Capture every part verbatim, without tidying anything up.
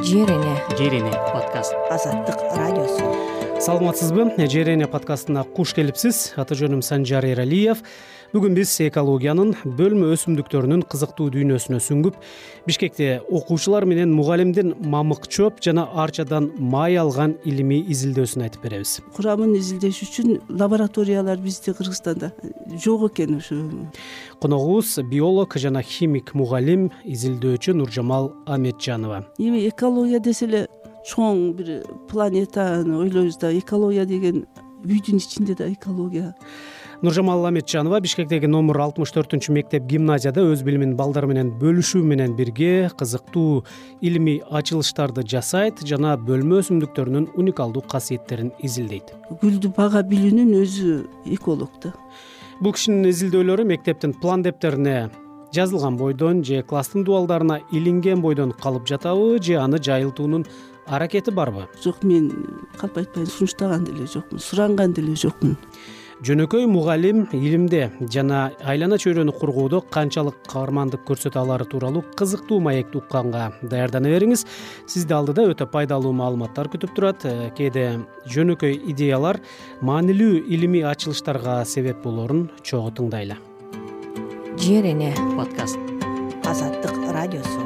Жерене Жерене подкаст. Азаттык радиосу. Саламатсызбы? Жерене подкастына куш келипсиз. Аты жөнүм Санжар Эралиев. Бүгүн биз экологиянын, бөлмө өсүмдүктөрүнүн кызыктуу дүйнөсүнө сүңгүп, Бишкекте окуучулар менен мугалимдин мамык чөп жана арчадан май алган илимий изилдөөсүн айтып беребиз. Курамын изилдеш үчүн лабораториялар бизде Кыргызстанда жок экен. Ушу Коногубуз биолог жана химик мугалим, изилдөөчү Нуржамал Аметжанова. эми экология десе эле чоң бир планетаны ойлойбуз да, экология деген үйдүн ичинде да экология. Нуржамал Аметжанова Бишкектеги номер алтымыш төртүнчү мектеп гимназияда өз билимин балдар менен бөлүшүү менен бирге кызыктуу илимий ачылыштарды жасайт жана бөлмө өсүмдүктөрүнүн уникалдуу касиеттерин изилдейт. Гүлдү бага билүүнүн өзү эколог да. Бул кишинин изилдөөлөрү мектептин план дептерине жазылган бойдон же класстын дубалдарына илинген бойдон калып жатабы, же аны жайылтуунун аракети барбы? Жок, мен калп айтпайын, сунуштаган деле жокмун, суранган деле жокмун. Жөнөкөй мугалим илимде жана айлана чөйрөнү кургоодо канчалык каармандык көрсөтө алары тууралуу кызыктуу маекти укканга даярдана бериңиз. Сизди алдыда өтө пайдалуу маалыматтар күтүп турат. Кээде жөнөкөй идеялар маанилүү илимий ачылыштарга себеп болоорун чогуу тыңдайлы. Жерене Подкаст. Азаттык радиосу.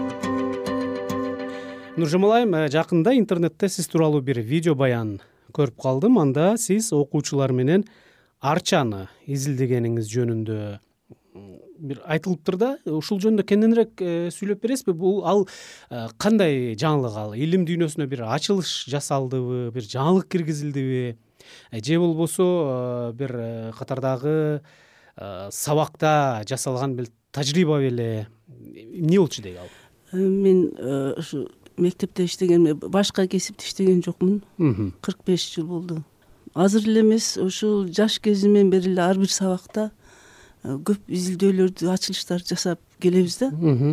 Нуржамал айым, жакында интернетте сиз тууралуу бир видео баян көрүп калдым. Анда сиз окуучулар менен арчаны изилдегениңиз жөнүндө бир айтылыптыр да. Ушул жөнүндө кененирээк сүйлөп бересизби? Бул ал кандай жаңылык, ал илим дүйнөсүнө бир ачылыш жасалдыбы, бир жаңылык киргизилдиби, же болбосо бир катардагы сабакта жасалган бир тажрыйба беле? Эмне болчу дейт ал? Мен ушу мектепте иштеген, башка кесипте иштеген жокмун. кырк беш жыл болду. Азыр эле эмес, ушул жаш кезимден бери эле ар бир сабакта көп изилдөөлөрдү, ачылыштар жасап келебиз да.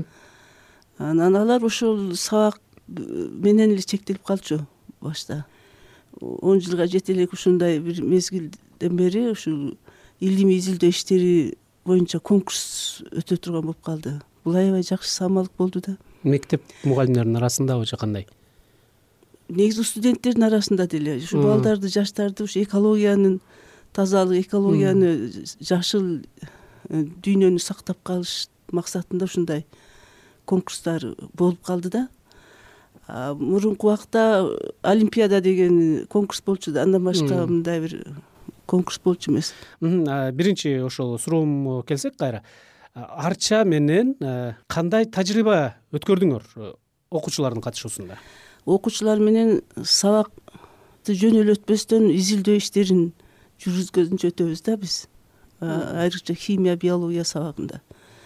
Анан алар ошол сабак менен эле чектелип калчу башта. он жылга жете элек ушундай бир мезгилден бери ушул илимий изилдөө иштери боюнча конкурс өтө турган болуп калды. Бул аябай жакшы самалык болду да. Мектеп мугалимдеринин арасындабы же кандай? Негизи студенттердин арасында деле ушу балдарды, жаштарды ушу экологиянын тазалык, экологияны, жашыл дүйнөнү сактап калыш максатында ушундай конкурстар болуп калды да. Мурунку убакта олимпиада деген конкурс болчу да, андан башка мындай бир конкурс болчу эмес. Биринчи ошол суроом келсек кайра. Арча менен кандай тажрыйба өткөрдүңөр окуучулардын катышуусунда? Окуучулар менен сабакты жөнөлтпөстөн изилдөө иштерин жүргүзгөнчү өтөбүз да биз. Айрыкча химия, биология сабагында.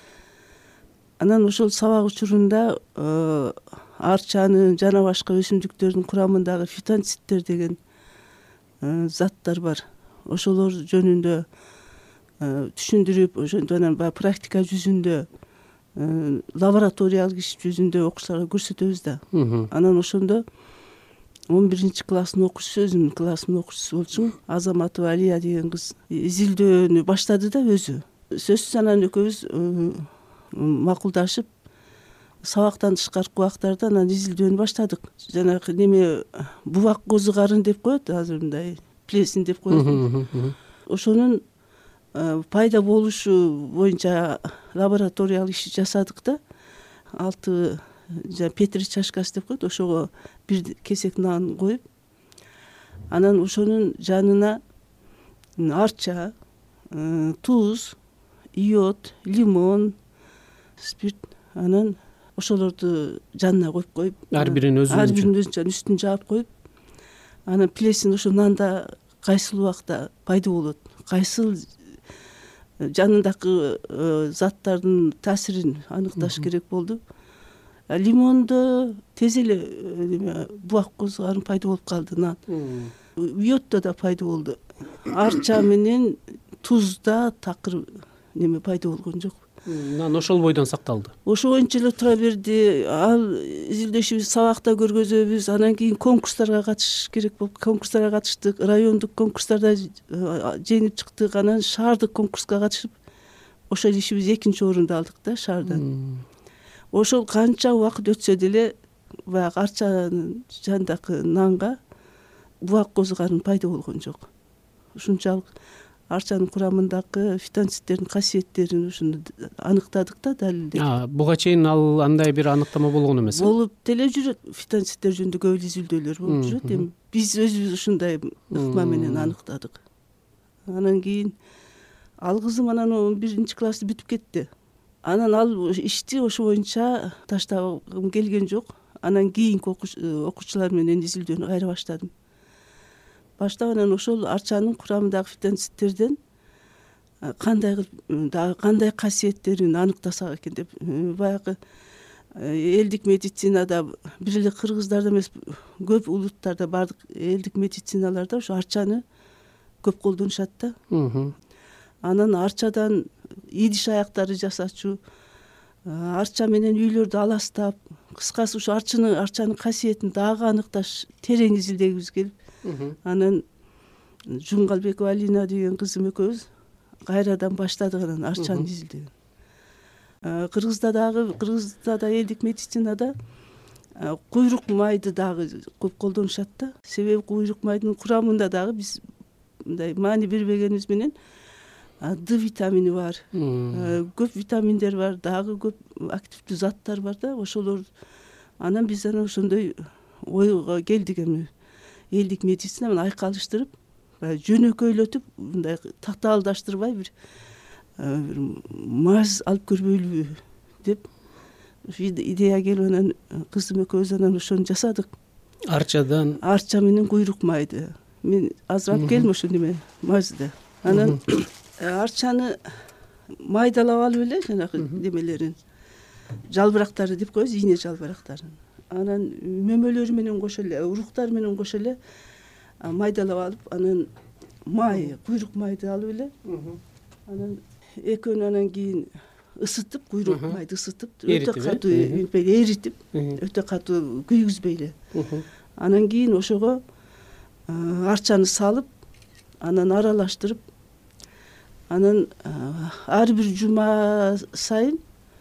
Анан ошол сабак учурунда арчанын жана башка өсүмдүктөрдүн курамындагы фитонциттер деген заттар бар. Ошолор жөнүндө түшүндүрүп, ошондон баягы практика жүзүндө, лабораториялык иш жүзүндө окуучуларга көрсөтөбүз да. Анан ошондо он биринчи класстын окуучусу, өзүмдүн классымдын окуучусу болчумун, Азаматова Алия деген кыз изилдөөнү баштады да өзү. Сөзсүз анан экөөбүз макулдашып, сабактан тышкаркы убактарда анан изилдөөнү баштадык. Жанагы неме бубак козу карын деп коет, азыр мындай плесин деп коет. Ошонун пайда болушу боюнча лабораториялык иш жасадык да. Алты Петри чашкасы деп коет, ошого бир кесек нан коюп, анан ошонун жанына арча, туз, иод, лимон, спирт, анан ошолорду жанына коюп коюп, ар бирин өзүнүн ар бирин өзүнчө үстүн жаап коюп, анан плесин ошо нанда кайсыл убакта пайда болот, кайсыл жанындагы заттардын таасирин аныкташ керек болду. Лимондо тез эле бубак козу карын пайда болуп калды, нан. Иоддо да пайда болду. Арча менен тузда такыр неме пайда болгон жок. Нан ошол бойдон сакталды. Ошо боюнча эле тура берди. Ал изилдөшүбүз сабакта көргөзөбүз, анан кийин конкурстарга катышыш керек болуп, конкурстарга катыштык, райондук конкурстарда жеңип чыктык, анан шаардык конкурска катышып, ошол ишибиз экинчи орунду алдык да шаардан. Ошол канча убакыт өтсө деле баягы арчанын жанындагы нанга убак козугарын пайда болгон жок. Ушунчалык арчанын курамындагы фитонцидтердин касиеттерин ушуну аныктадык да, далилдедик. Буга чейин ал андай бир аныктама болгон эмес? Болуп деле жүрөт. Фитонцидтер жөнүндө көп эле изилдөөлөр болуп жүрөт. Эми биз өзүбүз ушундай ыкма менен аныктадык. Анан кийин ал кызым анан он биринчи классты бүтүп кетти. Анан ал ишти ошо боюнча таштагым келген жок. Анан кийинки окуучулар менен изилдөөнү кайра баштадым. Баштап анан ошол арчанын курамындагы фитонцидтерден кандай дагы кандай касиеттерин аныктасак экен деп, баягы элдик медицинада бир эле кыргыздарда эмес, көп улуттарда, баардык элдик медициналарда ошо арчаны көп колдонушат да. Анан арчадан идиш аяктары жасачу, арча менен үйлөрдү аластап, кыскасы ушу арчаны арчанын касиетин дагы аныкташ, терең изилдегибиз келип, анан Жумгалбекова Алина деген кызым экөөбүз кайрадан баштадык анан арчаны изилдөөнү. Кыргызда дагы, Кыргызда да элдик медицинада куйрук майды дагы көп колдонушат да. Себеби куйрук майдын курамында дагы биз мындай маани бербегенибиз менен Д витамини бар, көп витаминдер бар, дагы көп активдүү заттар бар да, ошолор. Анан биз анан ошондой ойго келдик, эми элдик медицина менен айкалыштырып, жөнөкөйлөтүп, мындай тактаалдаштырбай бир маз алып көрбөйлүбү деп идея келип, анан кызым экөөбүз анан ошону жасадык. Арчадан арча менен куйрук майды. Мен азыр алып келдим ошо неме мазды. Анан арчаны майдалап алып эле жанагы немелерин, жалбырактары деп коебуз, ийне жалбырактарын. Анан мөмөлөрү менен кошо эле, уруктары менен кошо эле майдалап алып, анан май, куйрук майды алып эле, анан экөөнү анан кийин ысытып, куйрук майды ысытып, өтө катуу эритип, өтө катуу күйгүзбөй эле. Анан кийин ошого арчаны салып, анан аралаштырып, анан ар бир жума сайын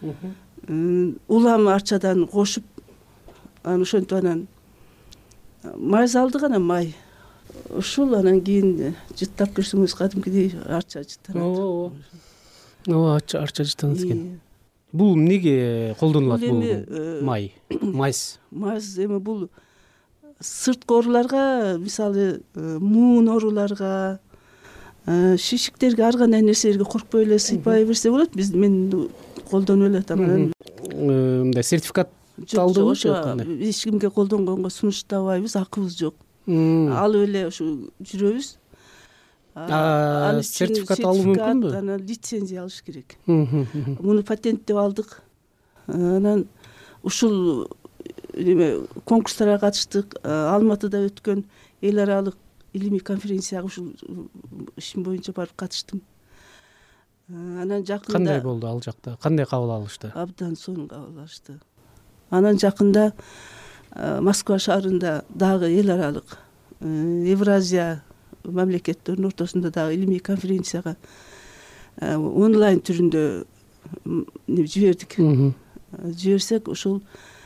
улам арчадан кошуп, анан ошентип анан май салдык, анан май. Ушул анан кийин жыттап көрсөңүз кадимкидей арча жыттанат. Ооба. Ооба, арча жыттанат экен. Бул эмнеге колдонулат бул май? Майс. Майс эми бул сырткы ооруларга, мисалы муун ооруларга, шишиктерге, ар кандай нерселерге коркпой эле сыйпай берсе болот. Биз мен колдонуп эле атам. Анан мындай сертификат алдыбы жок? Эч кимге колдонгонго сунуштабайбыз, акыбыз жок. Алып эле ушу жүрөбүз. Сертификат алуу мүмкүнбү? Анан лицензия алыш керек. Муну патенттеп алдык. Анан ушул эме конкурстарга катыштык. Алматыда өткөн эл аралык илимий конференцияга ушул ишим боюнча барып катыштым. Анан жакында кандай болду ал жакта? Кандай кабыл алышты? Абдан сонун кабыл алышты. Анан жакында Москва шаарында дагы эл аралык Евразия мамлекеттеринин ортосунда дагы илимий конференцияга онлайн түрүндө жибердик. Жиберсек, ушул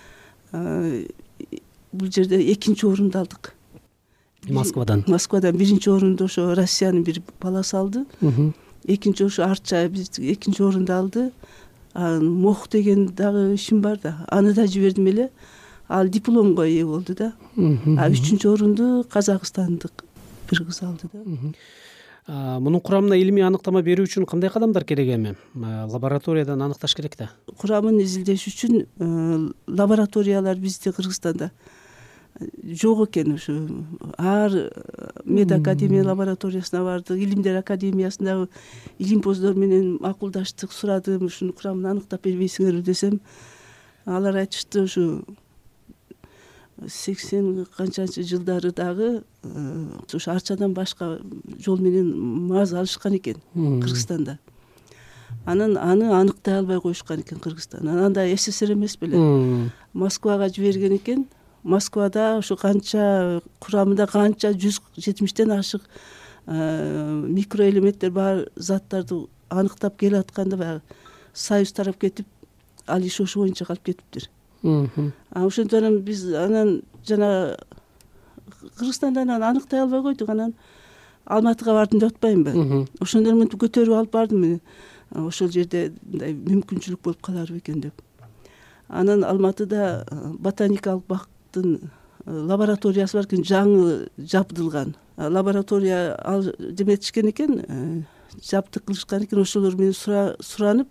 бул жерде экинчи орунду алдык. Москвадан. Москвадан биринчи орунду ошо Россиянын бир баласы алды. Экинчи ошо арча биз экинчи орунду алды. Мох деген дагы ишим бар да, аны да жибердим эле. Ал дипломго ээ болду да. А үчүнчү орунду казакстандык бир кыз алды да. Мунун курамына илимий аныктама берүү үчүн кандай кадамдар керек эми? Лабораториядан аныкташ керек да. Курамын изилдеш үчүн лабораториялар бизде Кыргызстанда жок экен. Ушу ар медакадемия лабораториясына бардык, илимдер академиясындагы илимпоздор менен макулдаштык сурадым. Ушуну курамын аныктап бербейсиңерби десем, алар айтышты ушу сексен канчанчы жылдары дагы ушу арчадан башка жол менен маз алышкан экен Кыргызстанда. Анан аны аныктай албай коюшкан экен Кыргызстан. Анан анда СССР эмес беле. Москвага жиберген экен. Москвада ушу канча курамында канча жүз жетимиштен ашык микроэлементтер бар заттарды аныктап келатканда баягы Союз тарап кетип, ал иш ошо боюнча калып кетиптир. а ошондон анан биз анан жана Кыргызстандан анан аныктай албай койдук. Анан Алматыга бардым деп атпаймынбы? Ошондон мынтип көтөрүп алып бардым. Ошол жерде мындай мүмкүнчүлүк болуп калар бекен деп. Анан Алматыда ботаникалык бактын лабораториясы бар экен, жаңы жабдылган. Лаборатория ал деметишкен экен, жабдык кылышкан экен. Ошолор менен суранып,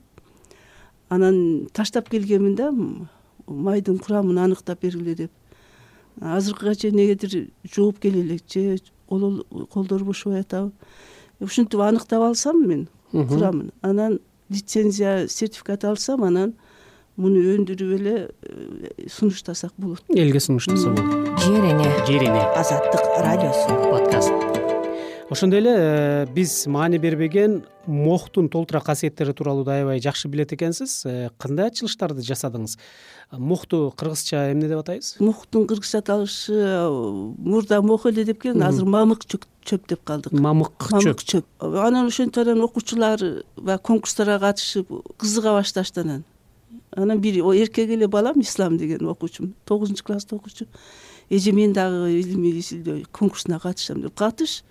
анан таштап келгенмин да, майдын курамын аныктап бергиле деп. Азыркыга чейин негедир жооп келе элек же колдор бошобой атабы. Ушинтип аныктап алсам мен курамын. Анан лицензия, сертификат алсам, анан муну өндүрүп эле сунуштасак болот. Элге сунуштаса болот. Жер эне. Жер эне. Азаттык радиосу. Подкаст. Ошондой эле биз маани бербеген моктун толтура касиеттери тууралуу да аябай жакшы билет экенсиз. Кандай ачылыштарды жасадыңыз? Мокту кыргызча эмне деп атайбыз? Моктун кыргызча аталышы мурда мох эле деп келген, азыр мамык чөп деп калдык. Мамык чөп. Анан ошентип анан окуучулар баягы конкурстарга катышып кызыга башташты анан. Анан бир эркек эле балам, Ислам деген окуучум, тогузунчу класста окуучу. Эже мен дагы илимий изилдөө конкурсуна катышам деп катыш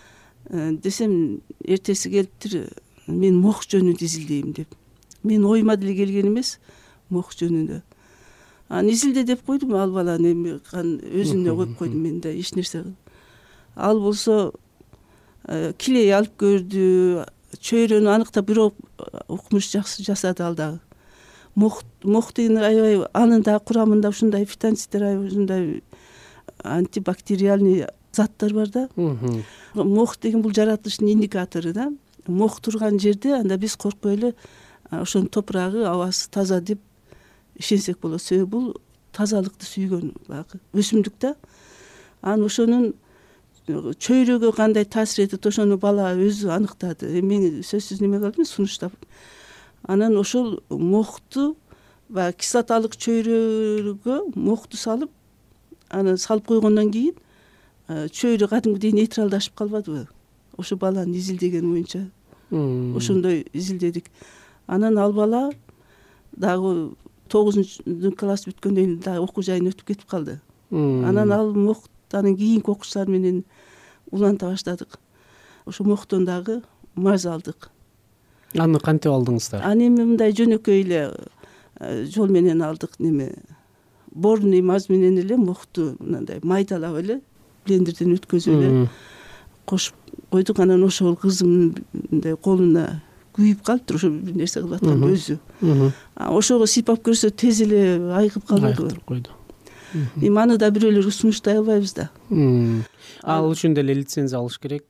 десем, эртеси келиптир, мен мох жөнүндө изилдейм деп. Мен оюма деле келген эмес мох жөнүндө. Анан изилде деп койдум, ал баланы эми өзүнө коюп койдум мен да, эч нерсе. Ал болсо килей алып көрдү, чөйрөнү аныктап бирок укмуш жакшы жасады ал дагы. Мох мох деген аябай анын да курамында ушундай фитонцидтер, ушундай антибактериальный заттар бар да. Мох деген бул жаратылыштын индикатору да. Мох турган жерде анда биз коркпой эле ошонун топурагы, абасы таза деп ишенсек болот. Себеби бул тазалыкты сүйгөн баягы өсүмдүк да. Анан ошонун чөйрөгө кандай таасир этет, ошону бала өзү аныктады. Мен сөзсүз неме кылдым, сунуштап. Анан ошол мохту баягы кислоталык чөйрөгө мохту салып, анан салып койгондон кийин чөйрө кадимгидей нейтралдашып калбадыбы? Ошо баланы изилдеген боюнча. Ошондой изилдедик. Анан ал бала дагы тогузунчу класс бүткөндөн кийин дагы окуу жайын өтүп кетип калды. Анан ал мохтанын кийинки окуучулар менен уланта баштадык. Ошо мохтон дагы маз алдык. Аны кантип алдыңыздар? Аны эми мындай жөнөкөй эле жол менен алдык, неме борный маз менен эле мохту мындай майдалап эле блендерден өткөзүп эле кошуп койдук. Анан ошол кызымдын мындай колуна күйүп калыптыр, ошо бир нерсе кылып аткан өзү. Ошого сыйпап көрсө тез эле айыгып калды. Койду. Эми аны да бирөөлөр сунуштай албайбыз да. Ал үчүн деле лицензия алыш керек.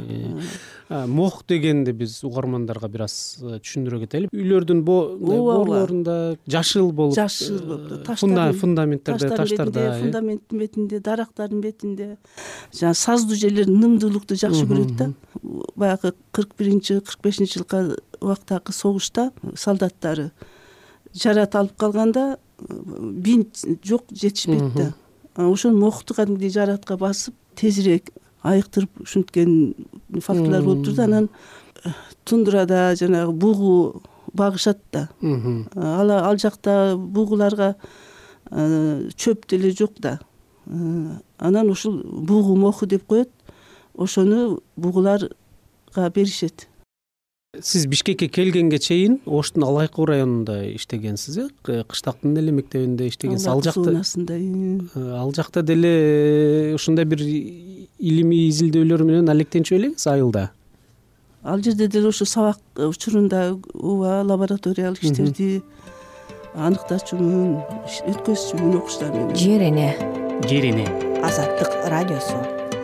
Мох дегенди биз угармандарга бир аз түшүндүрө кетели. Үйлөрдүн борлорунда жашыл болуп, жашыл болуп, фундаменттерде, таштарда, фундаменттин бетинде, дарактардын бетинде, жана саздуу жерлердин нымдуулукту жакшы көрөт да. Баягы кырк биринчи кырк бешинчи жылкы убактагы согушта солдаттары жарат алып калганда бинт жок, жетишпейт да. Ошону мокту кадимгидей жаратка басып тезирээк айыктырып ушинткен факторлор болуп турду. Анан тундрада жанагы бугу багышат да. Ал ал жакта бугуларга чөп деле жок да. Анан ушул бугу моху деп коет. Ошону бугуларга беришет. Сиз Бишкекке келгенге чейин Оштун Алайкуу районунда иштегенсиз, э? Кыштактын эле мектебинде иштегенсиз. Ал жакта ал жакта деле ушундай бир илимий изилдөөлөр менен алектенчү белеңиз айылда? Ал жерде деле ошо сабак учурунда ооба лабораториялык иштерди аныктачумун, өткөзчүмүн окуучулар менен. Жер эне. Жер эне. Азаттык радиосу.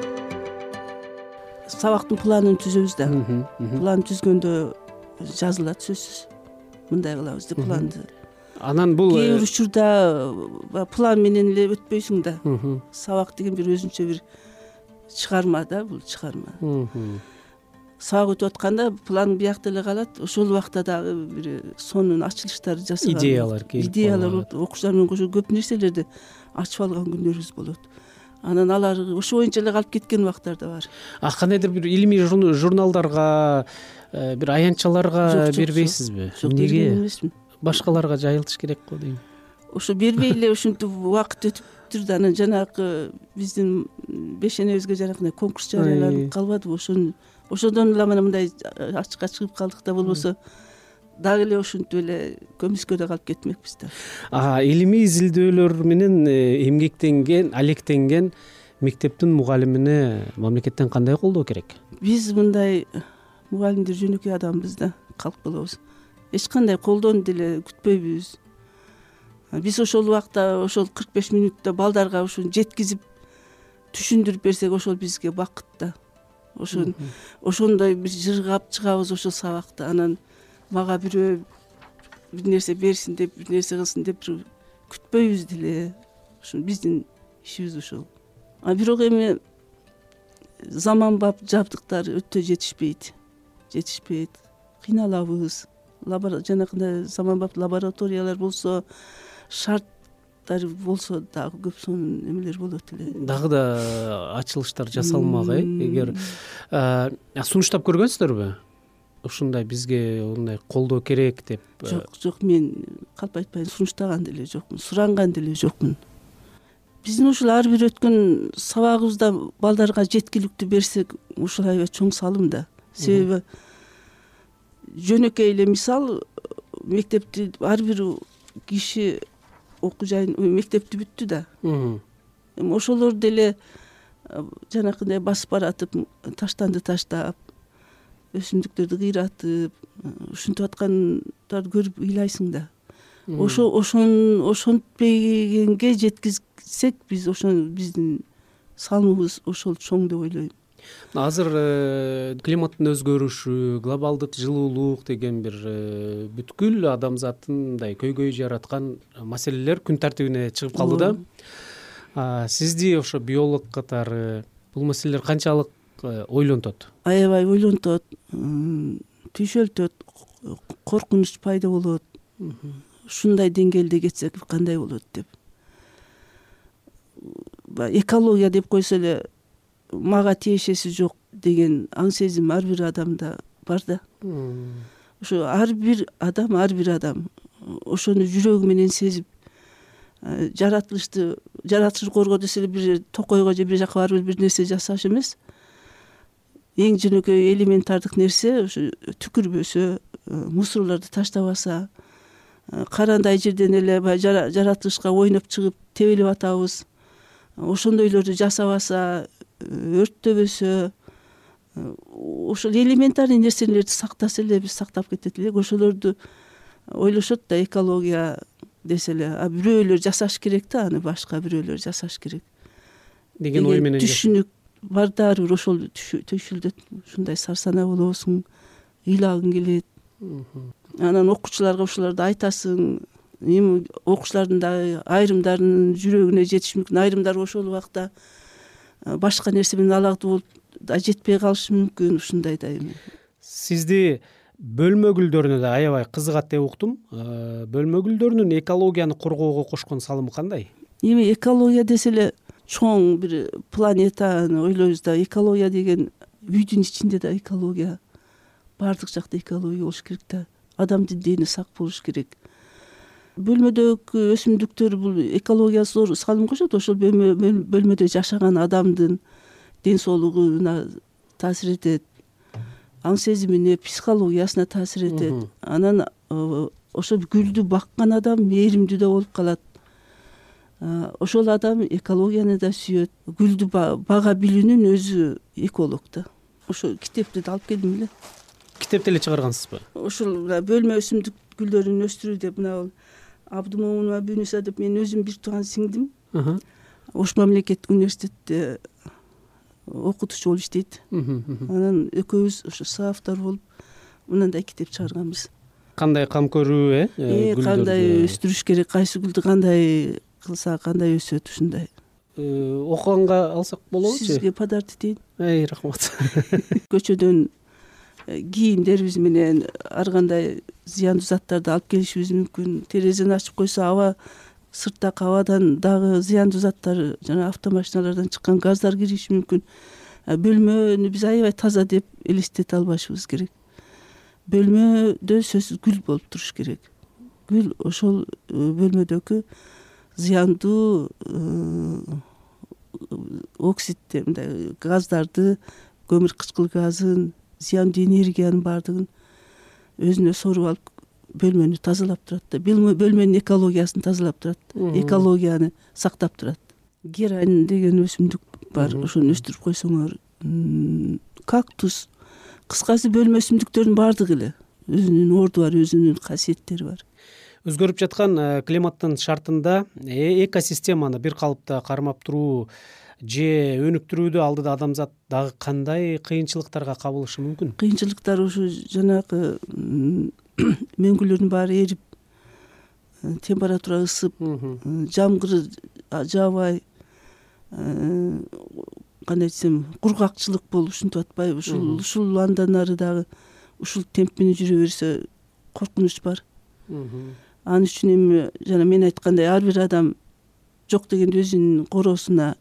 Сабактын планын түзөбүз да. План түзгөндө жазылат сөзсүз. Мындай кылабыз деп планды. Анан бул кээ бир учурда план менен эле өтпөйсүң да. Сабак деген бир өзүнчө бир чыгарма да, бул чыгарма. Сабак өтүп атканда план биякта эле калат. Ошол убакта дагы бир сонун ачылыштар жасалат. Идеялар келип. Идеялар окуучулар менен кошо көп нерселерди ачып алган күндөр болот. Анан алар ошо боюнча эле калып кеткен убактар да бар. А кандайдыр бир илимий журналдарга, бир аянтчаларга бербейсизби? Неге? Башкаларга жайылтыш керек го дейм. ошо бербей эле ушинтип убакыт өтүптүр да анан жанагы биздин бешенебизге жанагындай конкурс жарыяланып калбадыбы, ошону ошондон эле мына мындай ачыкка чыгып калдык да, болбосо дагы эле ушинтип эле көмүскөдө калып кетмекпиз да. Илимий изилдөөлөр менен эмгектенген, алектенген мектептин мугалимине мамлекеттен кандай колдоо керек? Биз мындай мугалимдер жөнөкөй адамбыз да, калк болобуз. Эч кандай колдоону деле күтпөйбүз. Биз ошол убакта ошол кырк беш мүнөттө балдарга ушуну жеткизип түшүндүрүп берсек, ошол бизге бакыт да. Ошон ошондой бир жыргап чыгабыз ошол сабакта. Анан мага бирөө бир нерсе берсин деп, бир нерсе кылсын деп күтпөйбүз деле. Ушул биздин ишибиз ошол. А бирок эми заманбап жабдыктар өтө жетишпейт. Жетишпейт. Кыйналабыз. Жанагындай заманбап лабораториялар болсо, шарттар болсо дагы көп сонун эмелер болот эле. Дагы да ачылыштар жасалмак, э? Эгер сунуштап көргөнсүздарбы? Ушундай бизге мындай колдоо керек деп. Жок, жок, мен калп айтпайын, сунуштаган деле жокмун, суранган деле жокмун. Биздин ушул ар бир өткөн сабагыбызда балдарга жеткиликтүү берсек, ушул аябай чоң салым да. Себеби жөнөкөй эле мисал, мектепти ар бир киши окуу жайын мектепти бүттү да. Эми ошолор деле жанакындай басып баратып, таштанды таштап, өсүмдүктөрдү кыйратып, ушинтип аткандарды көрүп ыйлайсың да. Ошо ошон ошонтпегенге жеткизсек, биз ошон биздин салымыбыз ошол чоң деп ойлойм. Азыр климаттын өзгөрүшү, глобалдык жылуулук деген бир бүткүл адамзаттын мындай көйгөй жараткан маселелер күн тартибине чыгып калды да. Сизди ошо биолог катары бул маселелер канчалык ойлонтот? Аябай ойлонтот, түйшөлтөт, коркунуч пайда болот. Ушундай деңгээлде кетсек кандай болот деп. Экология деп койсо эле мага тиешеси жок деген аң сезим ар бир адамда бар да. Ошо ар бир адам, ар бир адам ошону жүрөгү менен сезип, жаратылышты, жаратылышты коргоо десе эле бир токойго же бир жака барып бир нерсе жасаш эмес. Эң жөнөкөй элементардык нерсе ошо түкүрбөсө, мусорлорду таштабаса, карандай жерден эле жаратылышка ойноп чыгып тебелеп атабыз. Ошондойлорду жасабаса, өрттөбөсө, ошол элементарный нерселерди сактаса эле биз сактап кетет элек. Ошолорду ойлошот да, экология десе эле, а бирөөлөр жасаш керек да, аны башка бирөөлөр жасаш керек деген ой менен түшүнүк бар да. Ар бир ошол түйшүлдөт, ушундай сарсанаа болосуң, ыйлагың келет. Анан окуучуларга ушуларды айтасың. Эми окуучулардын дагы айрымдарынын жүрөгүнө жетиш мүмкүн, айрымдары ошол убакта башка нерсе менен алакты болуп да жетпей калышы мүмкүн. Ушундай да эми. Сизди бөлмө гүлдөрүнө да аябай кызыгат деп уктум. Бөлмө гүлдөрүнүн экологияны коргоого кошкон салымы кандай? Эми экология десе эле чоң бир планетаны ойлойбуз да. Экология деген үйдүн ичинде да экология, баардык жакта экология болуш керек да. Адамдын дени сак болуш керек. Бөлмөдөгү өсүмдүктөр бул экология зор салым кошот. Ошол бөлмөдө жашаган адамдын ден соолугуна таасир этет, аң сезимине, психологиясына таасир этет. Анан ошол гүлдү баккан адам мээримдүү да болуп калат. Ошол адам экологияны да сүйөт. Гүлдү бага билүүнүн өзү эколог да. Ошол китепти да алып келдим эле. Китепти эле чыгаргансызбы? Ошол бөлмө өсүмдүк гүлдөрүн өстүрүү деп мына Абдумомунова Бюнүса деп мен өзүм бир тууган сиңдим. Ош мамлекеттик университетте окутуучу болуп иштейт. Анан экөөбүз ошо саавтар болуп мындай китеп чыгарганбыз. Кандай кам көрүү, э? Кандай өстүрүш керек, кайсы гүлдү кандай кылса кандай өсөт, ушундай. Окуганга алсак болобу? Сизге подарок этейин. Эй, рахмат. Көчөдөн кийимдерибиз менен ар кандай зыяндуу заттарды алып келишибиз мүмкүн. Терезени ачып койсо аба, сырттагы абадан дагы зыяндуу заттар, жана автомашиналардан чыккан газдар кириши мүмкүн. Бөлмөнү биз аябай таза деп элестете албашыбыз керек. Бөлмөдө сөзсүз гүл болуп туруш керек. бүткүл ошол бөлмөдөгү зыяндуу оксидти мындай газдарды, көмүр кычкыл газын, зыяндуу энергиянын баардыгын өзүнө соруп алып бөлмөнү тазалап турат да, бөлмөнүн экологиясын тазалап турат, экологияны сактап турат. Герань деген өсүмдүк бар, ошону өстүрүп койсоңор, кактус, кыскасы бөлмө өсүмдүктөрдүн баардыгы эле өзүнүн орду бар, өзүнүн касиеттери бар. Өзгөрүп жаткан климаттын шартында экосистеманы бир калыпта кармап туруу же өнүктүрүүдө алдыда адамзат дагы кандай кыйынчылыктарга кабылышы мүмкүн? Кыйынчылыктар ушу жанагы мөңгүлөрдүн баары эрип, температура ысып, жамгыр жаабай, кандай десем, кургакчылык болуп ушинтип атпайбы? Ушул ушул андан ары дагы ушул темп менен жүрө берсе коркунуч бар. Ал үчүн эми жана мен айткандай ар бир адам жок дегенде өзүнүн короосуна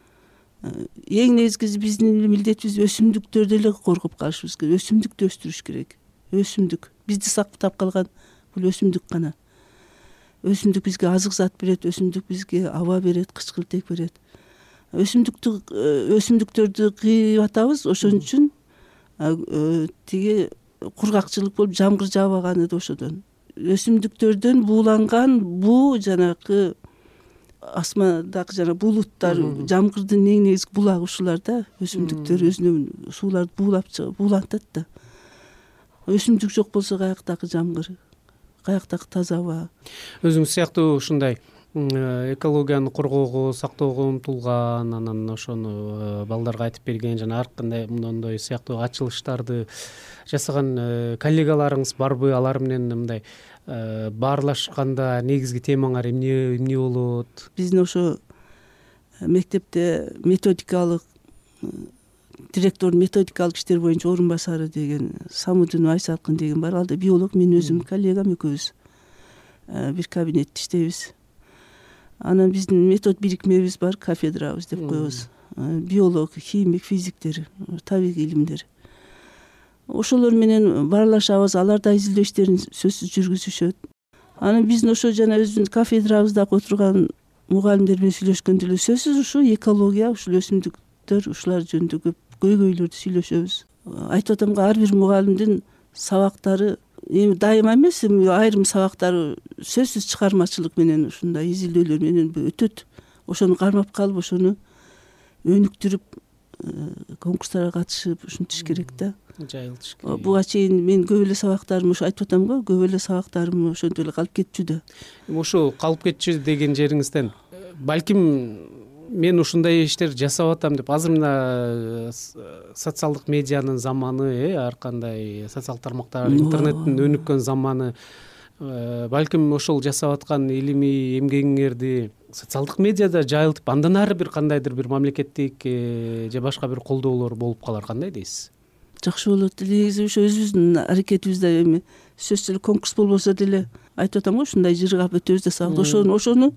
эң негизгиси биздин милдетибиз өсүмдүктөрдү эле коргоп калышыбыз керек. Өсүмдүктү өстүрүш керек. Өсүмдүк бизди сактап калган бул өсүмдүк гана. Өсүмдүк бизге азык зат берет, өсүмдүк бизге аба берет, кычкылтек берет. Өсүмдүктү өсүмдүктөрдү кыйып атабыз, ошон үчүн тиги кургакчылык болуп жамгыр жаабаганы да ошодон. Өсүмдүктөрдөн бууланган буу жанагы асмандагы жана булуттар, жамгырдын эң негизги булагы ушулар да. Өсүмдүктөр өзүнө сууларды буулап буулантат да. Өсүмдүк жок болсо каяктагы жамгыр, каяктагы таза аба. Өзүңүз сыяктуу ушундай экологияны коргоого, сактоого умтулган, анан ошону балдарга айтып берген жана ар кандай мындай сыяктуу ачылыштарды жасаган коллегаларыңыз барбы? Алар менен мындай баарлашканда негизги темаңар эмне эмне болот? Биздин ошо мектепте методикалык директордун методикалык иштер боюнча орун басары деген Самудин Айсалкын деген бар. Ал да биолог, мен өзүм коллегам экөөбүз бир кабинетте иштейбиз. Анан биздин метод бирикмебиз бар, кафедрабыз деп коебуз. Биолог, химик, физиктер, табигый илимдер. Ошолор менен баарлашабыз, алар да изилдөө иштерин сөзсүз жүргүзүшөт. Анан биздин ошо жана өзүбүздүн кафедрабызда отурган мугалимдер менен сүйлөшкөндө эле сөзсүз ушу экология, ушул өсүмдүктөр, ушулар жөнүндө көп көйгөйлөрдү сүйлөшөбүз. Айтып атам го, ар бир мугалимдин сабактары эми дайыма эмес, эми айрым сабактары сөзсүз чыгармачылык менен, ушундай изилдөөлөр менен өтөт. Ошону кармап калып, ошону өнүктүрүп, конкурстарга катышып ушинтиш керек да. Жайылтыш керек. Буга чейин мен көп эле сабактарым, ушу айтып атам го, көп эле сабактарым ошентип эле калып кетчү да. Ошо калып кетчү деген жериңизден балким мен ушундай иштер жасап атам деп, азыр мына социалдык медианын заманы, ар кандай социалдык тармактар, интернеттин өнүккөн заманы, балким ошол жасап аткан илимий эмгегиңерди социалдык медиада жайылтып, андан ары бир кандайдыр бир мамлекеттик же башка бир колдоолор болуп калар, кандай дейсиз? Жакшы болот. Негизи ошо өзүбүздүн аракетибизде эми сөзсүз эле конкурс болбосо деле айтып атам го, ушундай жыргап өтөбүз да сабак. Ошону ошону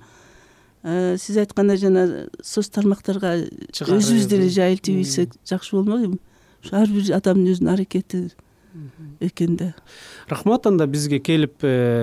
сиз айткандай жана соц тармактарга өзүбүз деле жайылтып ийсек жакшы болмокпу? Ушу ар бир адамдын өзүнүн аракети экен да. Рахмат анда бизге келип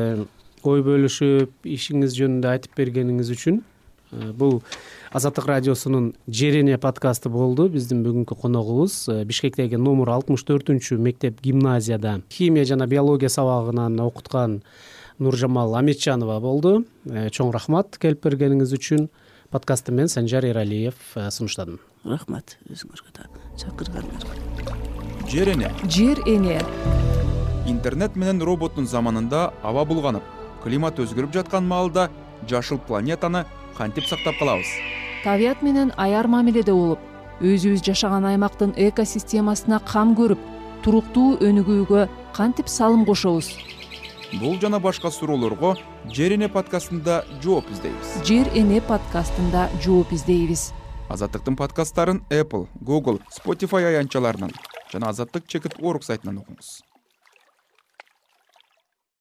ой бөлүшүп, ишиңиз жөнүндө айтып бергениңиз үчүн. Бул Азаттык радиосунун Жер эне подкасты болду. Биздин бүгүнкү коногубуз Бишкектеги номер алтымыш төртүнчү мектеп гимназияда химия жана биология сабагынан окуткан Нуржамал Аметжанова болду. Чоң рахмат келип бергениңиз үчүн. Подкастты мен Санжар Эралиев сунуштадым. Рахмат өзүңөргө да чакыргандарга. Жер эне. Жер эне. Интернет менен роботтун заманында аба булганып, климат өзгөрүп жаткан маалда жашыл планетаны кантип сактап калабыз? Табият менен аяр мамиледе болуп, өзүбүз жашаган аймактын экосистемасына кам көрүп, туруктуу өнүгүүгө кантип салым кошобуз? Бул жана башка суроолорго Жер эне подкастында жооп издейбиз. Жер эне подкастында жооп издейбиз. Азаттыктын подкасттарын Apple, Google, Spotify аянтчаларынан жана азаттык чекит орг сайтынан окуңуз.